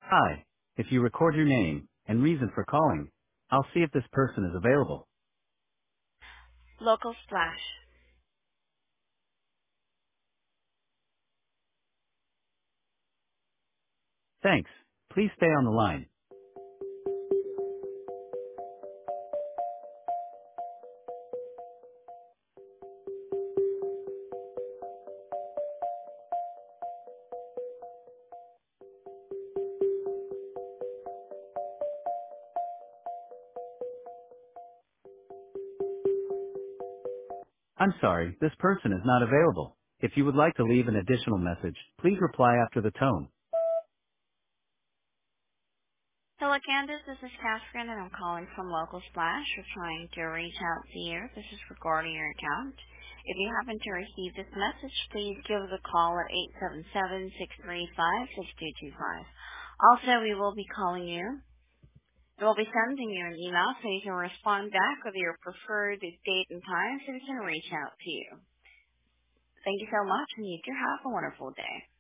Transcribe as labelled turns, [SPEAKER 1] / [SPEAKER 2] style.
[SPEAKER 1] Hi. If you record your name and reason for calling, I'll see if this person is available.
[SPEAKER 2] Local Splash.
[SPEAKER 1] Thanks. Please stay on the line. I'm sorry, this person is not available. If you would like to leave an additional message, please reply after the tone.
[SPEAKER 2] Hello, Candace. This is Catherine, and I'm calling from Local Splash. We're trying to reach out to you. This is regarding your account. If you happen to receive this message, please give us a call at 877-635-6225. Also, we will be calling you. We'll be sending you an email so you can respond back with your preferred date and time so we can reach out to you. Thank you so much, and you do have a wonderful day.